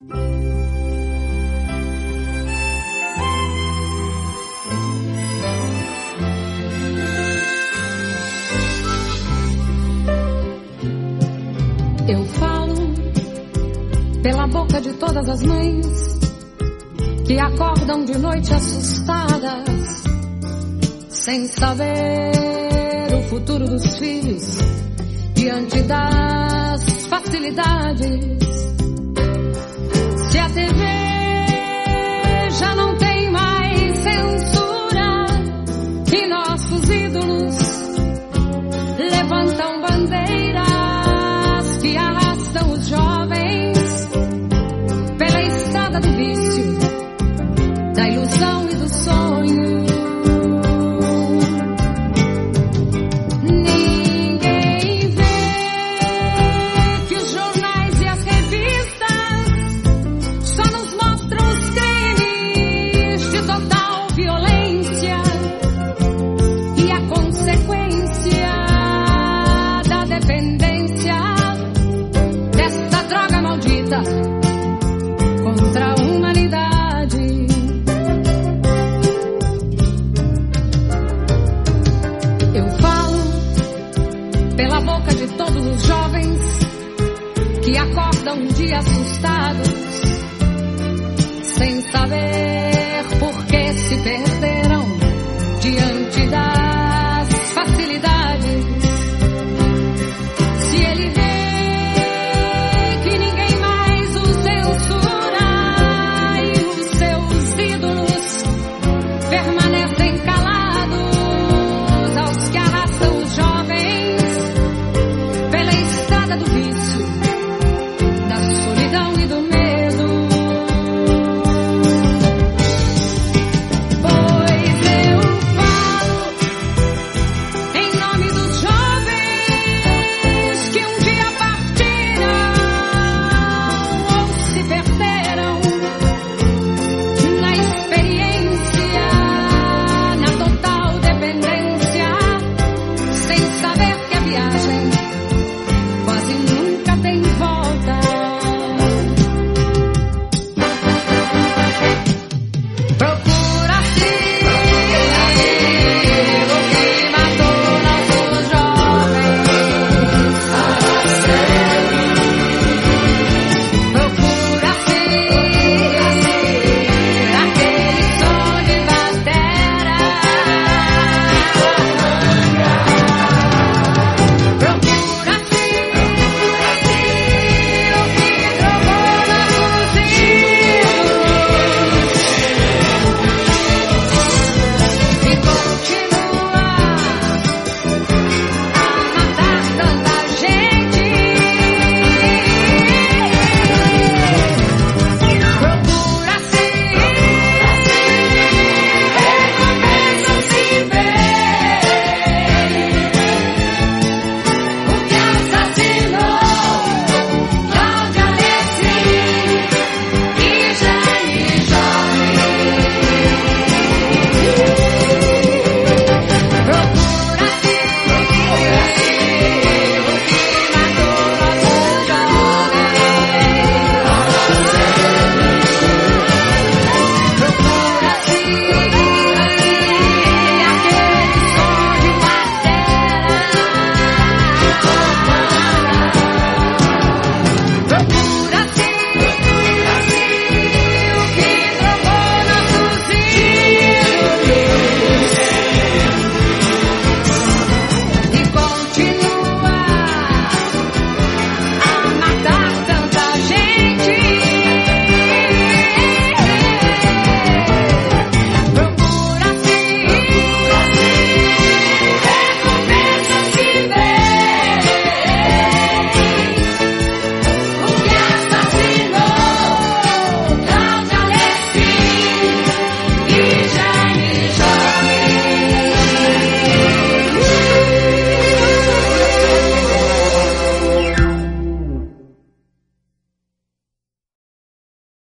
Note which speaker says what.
Speaker 1: Eu falo pela boca de todas as mães que acordam de noite assustadas, sem saber o futuro dos filhos, diante das facilidades. Se a TV já não tem mais censura e nossos ídolos levantam bandeiras que arrastam os jovens pela estrada do vício, da ilusão e do sonho. Ninguém vê que os jornais e as revistas só nos mostram os crimes de total violência e a consequência da dependência desta droga maldita contra a humanidade. Eu falo pela boca de todos os jovens que acordam um dia assustados, sem saber por que se perderam.